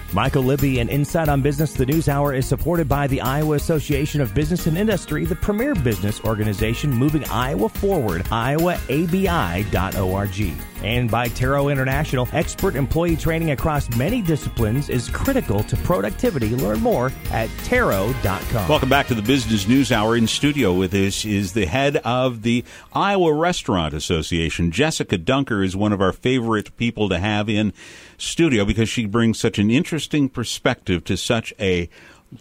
Michael Libby and Insight on Business, the News Hour, is supported by the Iowa Association of Business and Industry, the premier business organization moving Iowa forward, iowaabi.org. And by Taro International, expert employee training across many disciplines is critical to productivity. Learn more at taro.com. Welcome back to the Business News Hour. In studio with us is the head of the Iowa Restaurant Association. Jessica Dunker is one of our favorite people to have in studio because she brings such an interesting perspective to such a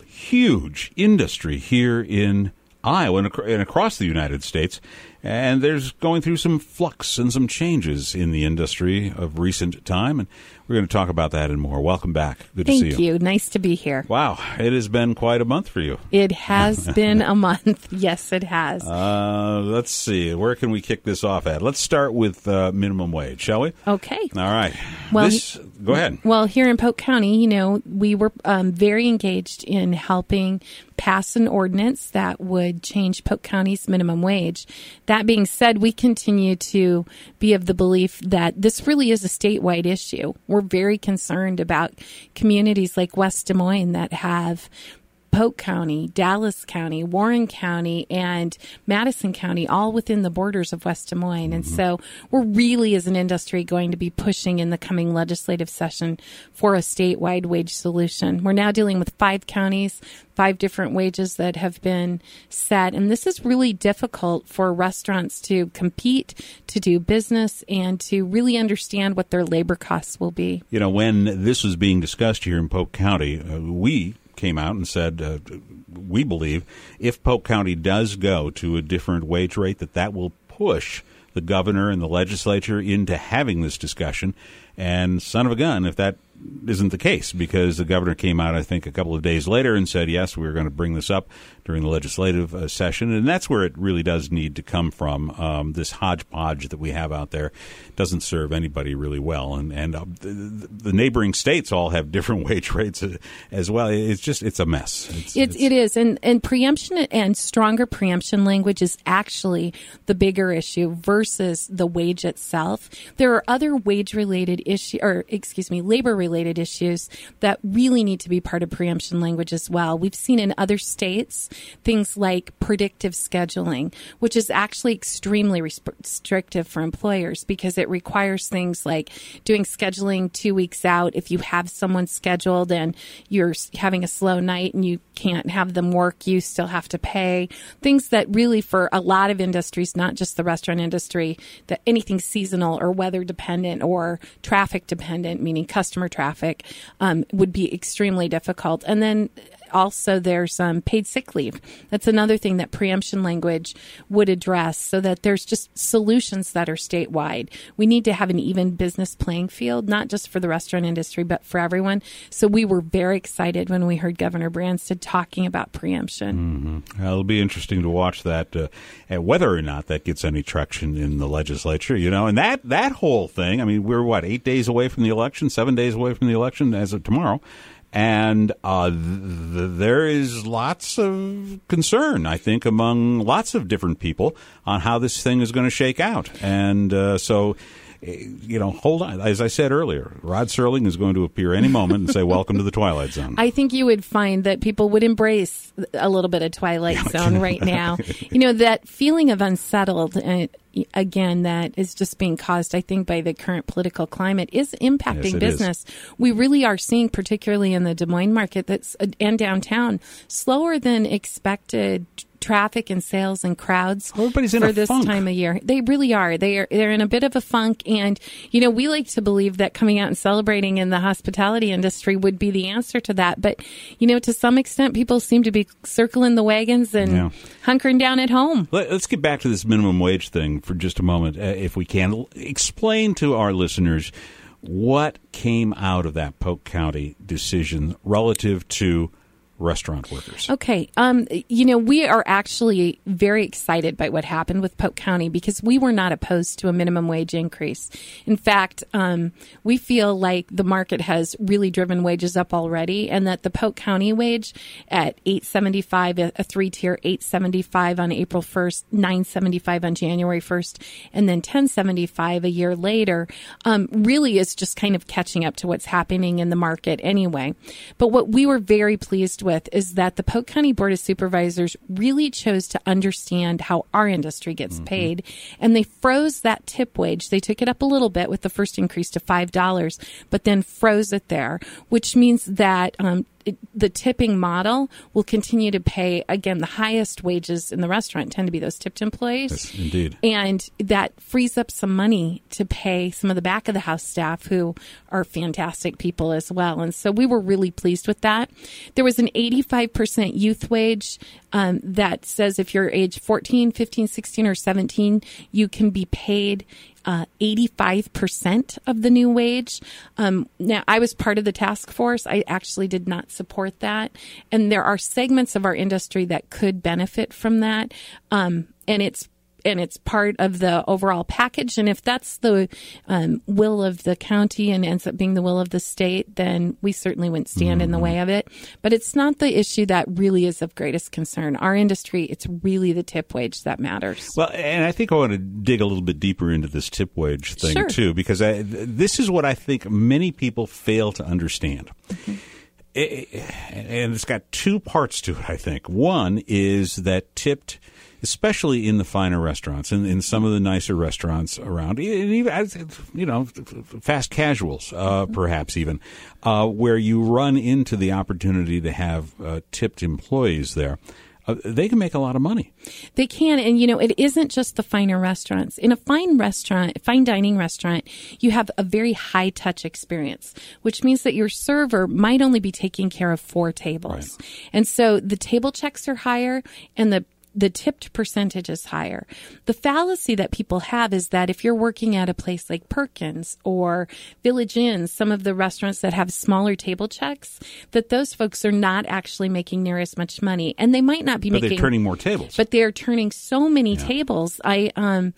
huge industry here in Iowa and across the United States. And there's going through some flux and some changes in the industry of recent time. And we're going to talk about that and more. Welcome back. Good to see you. Thank you. Nice to be here. Wow. It has been quite a month for you. It has been a month. Yes, it has. Let's see. Where can we kick this off at? Let's start with minimum wage, shall we? Okay. All right. Well, go ahead. Well, here in Polk County, we were very engaged in helping pass an ordinance that would change Polk County's minimum wage. That being said, we continue to be of the belief that this really is a statewide issue. We're very concerned about communities like West Des Moines that have Polk County, Dallas County, Warren County, and Madison County, all within the borders of West Des Moines. And so we're really, as an industry, going to be pushing in the coming legislative session for a statewide wage solution. We're now dealing with 5 counties, 5 different wages that have been set. And this is really difficult for restaurants to compete, to do business, and to really understand what their labor costs will be. When this was being discussed here in Polk County, we came out and said we believe if Polk County does go to a different wage rate, that will push the governor and the legislature into having this discussion. And son of a gun, if that isn't the case, because the governor came out, I think, a couple of days later and said, yes, we're going to bring this up during the legislative session. And that's where it really does need to come from. This hodgepodge that we have out there doesn't serve anybody really well. And the neighboring states all have different wage rates as well. It's a mess. It is. And preemption and stronger preemption language is actually the bigger issue versus the wage itself. There are other wage-related labor-related issues that really need to be part of preemption language as well. We've seen in other states things like predictive scheduling, which is actually extremely restrictive for employers because it requires things like doing scheduling 2 weeks out. If you have someone scheduled and you're having a slow night and you can't have them work, you still have to pay. Things that really, for a lot of industries, not just the restaurant industry, that anything seasonal or weather dependent or traffic dependent, meaning customer traffic, would be extremely difficult. And then also there's paid sick leave. That's another thing that preemption language would address, so that there's just solutions that are statewide. We need to have an even business playing field, not just for the restaurant industry, but for everyone. So we were very excited when we heard Governor Branstad talking about preemption. It'll be interesting to watch that, and whether or not that gets any traction in the legislature, and that whole thing. I mean, we're 8 days away from the election, 7 days away from the election as of tomorrow. And there is lots of concern, I think, among lots of different people on how this thing is going to shake out. And so, hold on. As I said earlier, Rod Serling is going to appear any moment and say, welcome to the Twilight Zone. I think you would find that people would embrace a little bit of Twilight Zone right now. That feeling of unsettled, again, that is just being caused, I think, by the current political climate is impacting business. We really are seeing, particularly in the Des Moines market and downtown, slower than expected traffic and sales and crowds for this time of year. They really are. They're in a bit of a funk. And, we like to believe that coming out and celebrating in the hospitality industry would be the answer to that. But, to some extent, people seem to be circling the wagons and hunkering down at home. Let's get back to this minimum wage thing for just a moment, if we can. Explain to our listeners what came out of that Polk County decision relative to restaurant workers? Okay. We are actually very excited by what happened with Polk County because we were not opposed to a minimum wage increase. In fact, we feel like the market has really driven wages up already, and that the Polk County wage at $8.75, a three-tier, $8.75 on April 1st, $9.75 on January 1st, and then $10.75 a year later, really is just kind of catching up to what's happening in the market anyway. But what we were very pleased with is that the Polk County Board of Supervisors really chose to understand how our industry gets paid, and they froze that tip wage. They took it up a little bit with the first increase to $5, but then froze it there, which means that the tipping model will continue to pay, again, the highest wages in the restaurant tend to be those tipped employees. Yes, indeed. And that frees up some money to pay some of the back of the house staff who are fantastic people as well. And so we were really pleased with that. There was an 85% youth wage that says if you're age 14, 15, 16, or 17, you can be paid 85% of the new wage. Now, I was part of the task force. I actually did not support that. And there are segments of our industry that could benefit from that. And it's part of the overall package. And if that's the will of the county and ends up being the will of the state, then we certainly wouldn't stand in the way of it. But it's not the issue that really is of greatest concern. Our industry, it's really the tip wage that matters. Well, and I think I want to dig a little bit deeper into this tip wage thing, Sure. too, because this is what I think many people fail to understand. And it's got two parts to it, I think. One is that tipped, especially in the finer restaurants and in some of the nicer restaurants around, and even, fast casuals, perhaps even, where you run into the opportunity to have tipped employees there. They can make a lot of money. They can. And, it isn't just the finer restaurants. In a fine dining restaurant, you have a very high touch experience, which means that your server might only be taking care of 4 tables. Right. And so the table checks are higher and the tipped percentage is higher. The fallacy that people have is that if you're working at a place like Perkins or Village Inn, some of the restaurants that have smaller table checks, that those folks are not actually making near as much money. And they might not be But they're turning more tables. But they're turning so many tables. To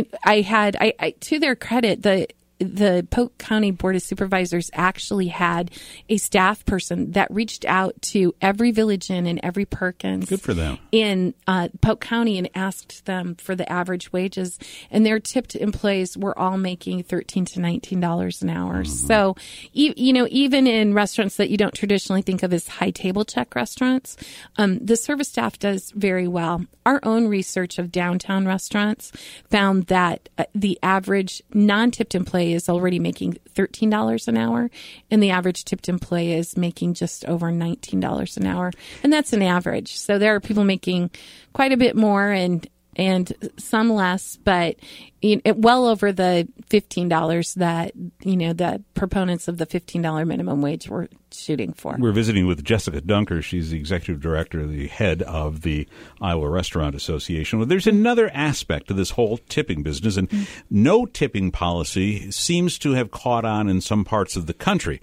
their credit, the Polk County Board of Supervisors actually had a staff person that reached out to every Village Inn and every Perkins. Good for them. In Polk County and asked them for the average wages. And their tipped employees were all making $13 to $19 an hour. So, even in restaurants that you don't traditionally think of as high table check restaurants, the service staff does very well. Our own research of downtown restaurants found that the average non-tipped employee is already making $13 an hour, and the average tipped employee is making just over $19 an hour. And that's an average. So there are people making quite a bit more and some less, but well over the $15 that, the proponents of the $15 minimum wage were shooting for. We're visiting with Jessica Dunker. She's the executive director, the head of the Iowa Restaurant Association. Well, there's another aspect to this whole tipping business, and no tipping policy seems to have caught on in some parts of the country.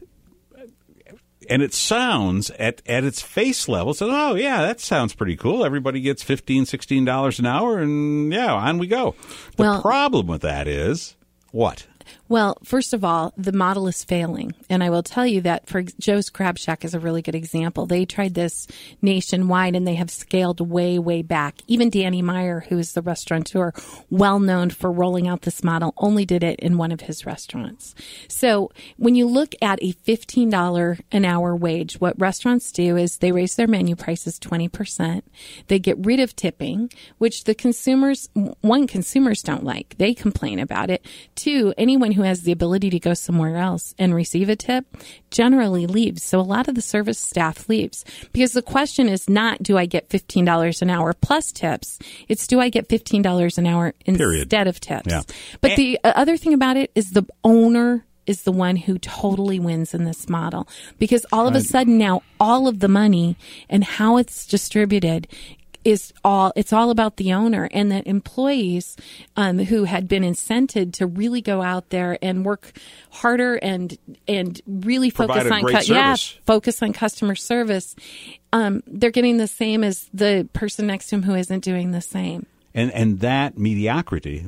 And it sounds, at its face level, says, oh, yeah, that sounds pretty cool. Everybody gets $15, $16 an hour, and, on we go. The problem with that is what? Well, first of all, the model is failing. And I will tell you that for Joe's Crab Shack is a really good example. They tried this nationwide and they have scaled way, way back. Even Danny Meyer, who is the restaurateur, well known for rolling out this model, only did it in one of his restaurants. So when you look at a $15 an hour wage, what restaurants do is they raise their menu prices 20%. They get rid of tipping, which consumers don't like. They complain about it. 2, anyone who has the ability to go somewhere else and receive a tip generally leaves. So a lot of the service staff leaves because the question is not, do I get $15 an hour plus tips? It's, do I get $15 an hour instead of tips? Yeah. But the other thing about it is the owner is the one who totally wins in this model, because all of a sudden now all of the money and how it's distributed it's all about the owner, and that employees who had been incented to really go out there and work harder and really focus on focus on customer service, they're getting the same as the person next to him who isn't doing the same. And that mediocrity,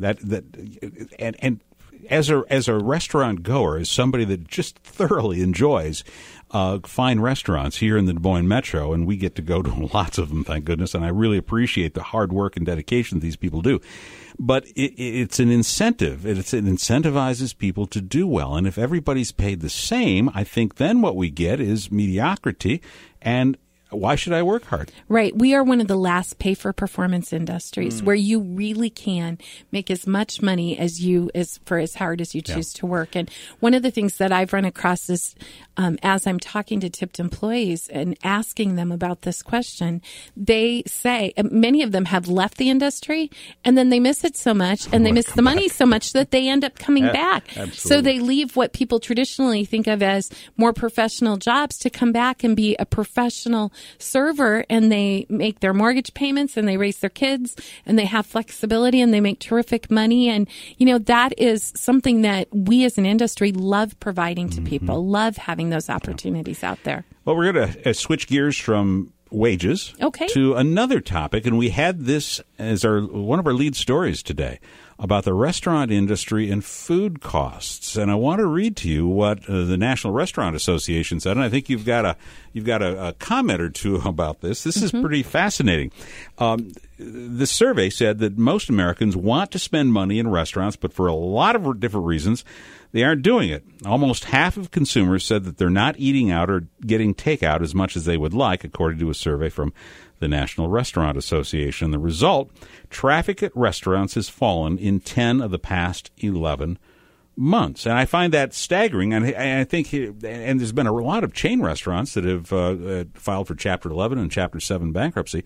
and as a restaurant goer, as somebody that just thoroughly enjoys fine restaurants here in the Des Moines Metro, and we get to go to lots of them, thank goodness, and I really appreciate the hard work and dedication these people do. But it's an incentive. It incentivizes people to do well. And if everybody's paid the same, I think then what we get is mediocrity, and why should I work hard? Right. We are one of the last pay-for-performance industries where you really can make as much money as hard as you choose to work. And one of the things that I've run across is as I'm talking to tipped employees and asking them about this question, they say many of them have left the industry and then they miss it so much and they miss the money so much that they end up coming back. Absolutely. So they leave what people traditionally think of as more professional jobs to come back and be a professional server, and they make their mortgage payments and they raise their kids and they have flexibility and they make terrific money. And, that is something that we as an industry love providing to people, love having those opportunities out there. Well, we're going to switch gears from wages to another topic, and we had this as one of our lead stories today about the restaurant industry and food costs. And I want to read to you what the National Restaurant Association said, and I think you've got a comment or two about this. This is pretty fascinating. The survey said that most Americans want to spend money in restaurants, but for a lot of different reasons, they aren't doing it. Almost half of consumers said that they're not eating out or getting takeout as much as they would like, according to a survey from the National Restaurant Association. The result, traffic at restaurants has fallen in 10 of the past 11 months. And I find that staggering. And I think, and there's been a lot of chain restaurants that have filed for Chapter 11 and Chapter 7 bankruptcy.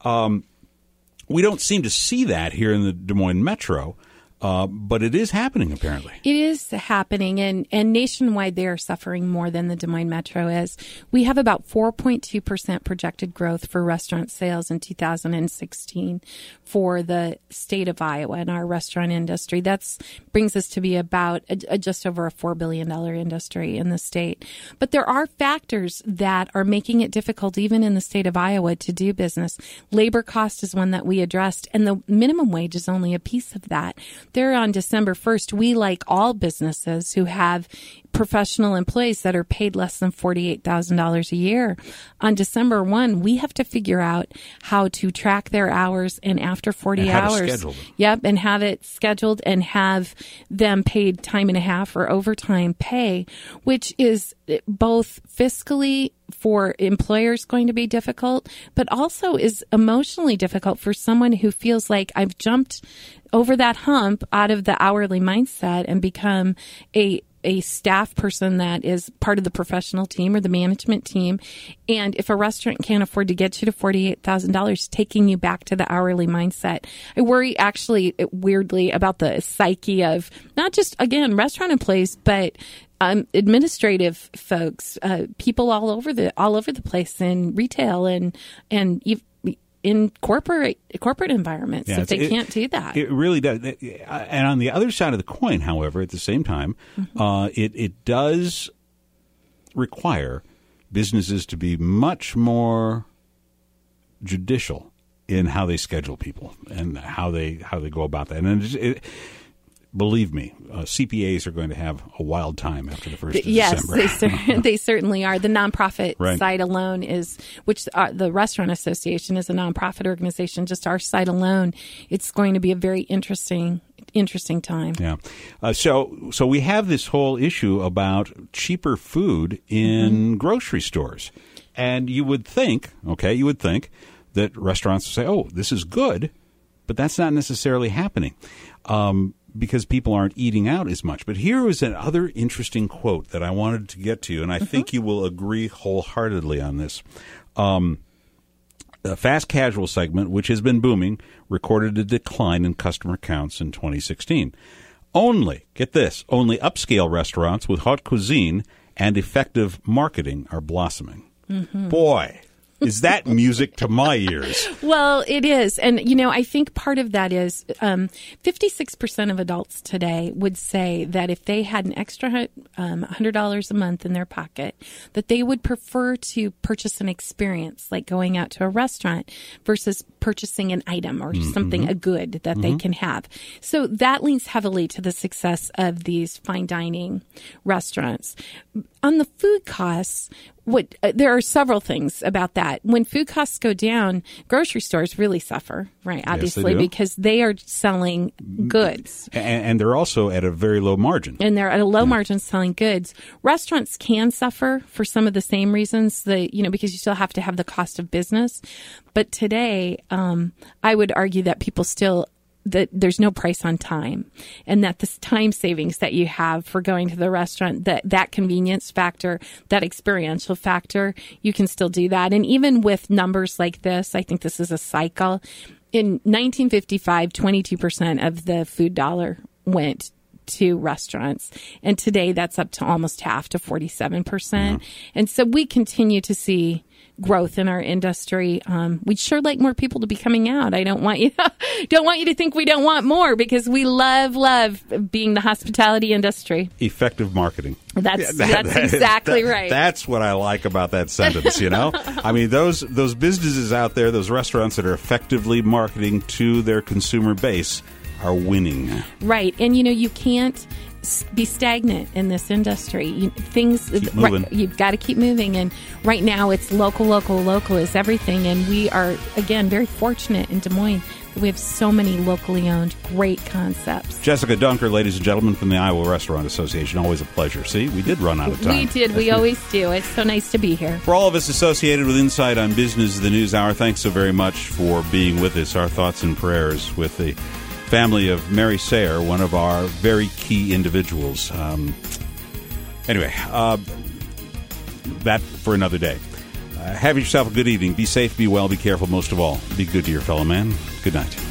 We don't seem to see that here in the Des Moines Metro. But it is happening, apparently. It is happening, and nationwide they are suffering more than the Des Moines Metro is. We have about 4.2% projected growth for restaurant sales in 2016 for the state of Iowa and our restaurant industry. That brings us to be about just over a $4 billion industry in the state. But there are factors that are making it difficult, even in the state of Iowa, to do business. Labor cost is one that we addressed, and the minimum wage is only a piece of that. There on December 1st, we, like all businesses who have professional employees that are paid less than $48,000 a year, on December 1, we have to figure out how to track their hours, and after 40 hours, and have it scheduled and have them paid time and a half or overtime pay, which is both fiscally for employers going to be difficult, but also is emotionally difficult for someone who feels like I've jumped over that hump out of the hourly mindset and become a staff person that is part of the professional team or the management team. And if a restaurant can't afford to get you to $48,000, taking you back to the hourly mindset. I worry actually weirdly about the psyche of not just, again, restaurant employees, but administrative folks, people all over the place in retail and in corporate environments, if they can't do that. It really does. And on the other side of the coin, however, at the same time, it does require businesses to be much more judicial in how they schedule people and how they go about that. And believe me, CPAs are going to have a wild time after the 1st of December. Yes, they certainly are. The nonprofit side alone the Restaurant Association is a nonprofit organization. Just our side alone, it's going to be a very interesting time. Yeah. So we have this whole issue about cheaper food in grocery stores. And you would think that restaurants would say, oh, this is good, but that's not necessarily happening. Because people aren't eating out as much. But here was another interesting quote that I wanted to get to, and I think you will agree wholeheartedly on this. The fast casual segment, which has been booming, recorded a decline in customer counts in 2016. Only upscale restaurants with haute cuisine and effective marketing are blossoming. Boy. is that music to my ears? Well, it is. And, I think part of that is 56% of adults today would say that if they had an extra $100 a month in their pocket, that they would prefer to purchase an experience, like going out to a restaurant, versus purchasing an item or something, a good that they can have. So that leans heavily to the success of these fine dining restaurants. On the food costs, there are several things about that. When food costs go down, grocery stores really suffer, right? Obviously, because they are selling goods. And they're also at a very low margin. And they're at a low margin selling goods. Restaurants can suffer for some of the same reasons, because you still have to have the cost of business. But today, I would argue that people still that there's no price on time, and that this time savings that you have for going to the restaurant, that convenience factor, that experiential factor, you can still do that. And even with numbers like this, I think this is a cycle. In 1955, 22% of the food dollar went to restaurants. And today that's up to almost half, to 47%. And so we continue to see growth in our industry. We'd sure like more people to be coming out. I don't want you to think we don't want more, because we love being the hospitality industry. Effective marketing. That's exactly right. That's what I like about that sentence, I mean, those businesses out there, those restaurants that are effectively marketing to their consumer base are winning. Right. And, you can't be stagnant in this industry. You've got to keep moving. And right now it's local is everything. And we are, again, very fortunate in Des Moines that we have so many locally owned great concepts. Jessica Dunker, ladies and gentlemen, from the Iowa Restaurant Association. Always a pleasure. See, we did run out of time. We did. We always do. It's so nice to be here. For all of us associated with Insight on Business, the News Hour, thanks so very much for being with us. Our thoughts and prayers with the family of Mary Sayer, one of our very key individuals. Anyway, that for another day. Have yourself a good evening. Be safe, be well, be careful. Most of all, be good to your fellow man. Good night.